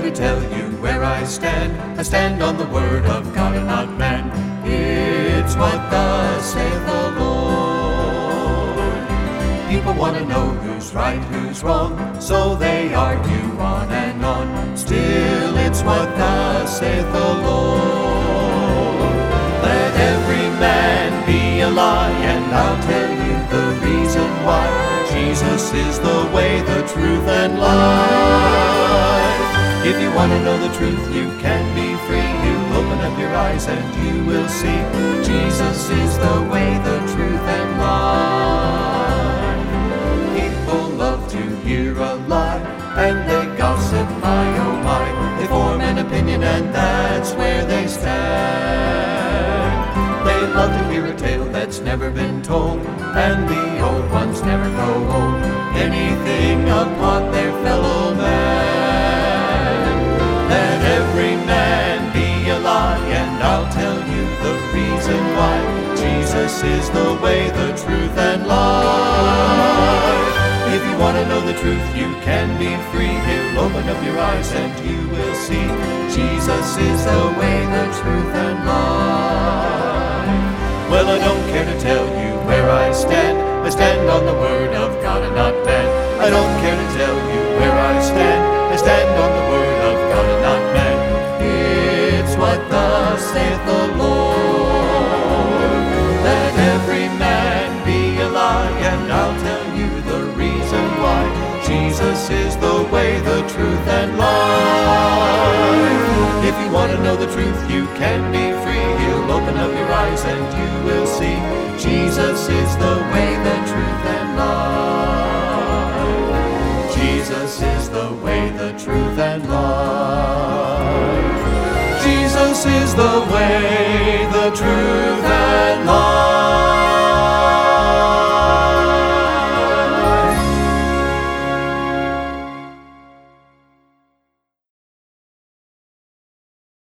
to tell you where I stand. I stand on the word of God and not man. It's what thus saith the Lord. People want to know who's right, who's wrong, so they argue on and on. Still, it's what thus saith the Lord. Let every man be a lie, and I'll tell you the reason why. Jesus is the way, the truth, and life. If you want to know the truth, you can be free. You open up your eyes and you will see. Jesus is the way, the truth, and life. People love to hear a lie, and they gossip, my oh my. They form an opinion, and that's where they stand. They love to hear a tale that's never been told, and the old ones never grow old. Anything upon their fellow man. Let every man be a lie, and I'll tell you the reason why. Jesus is the way, the truth, and life. If you want to know the truth, you can be free. He'll open up your eyes and you will see. Jesus is the way, the truth, and life. Well, I don't care to tell you where I stand. I stand on the word of God and not man. I don't care to tell you where I stand. I stand on the word of God and not man. It's what thus saith the Lord. Let every man be a lie, and I'll tell you the reason why. Jesus is the way, the truth, and life. If you want to know the truth, you can be free. He'll open up your eyes and you will see. Jesus is the way, the truth, and life. Jesus is the way, the truth, and life. Jesus is the way.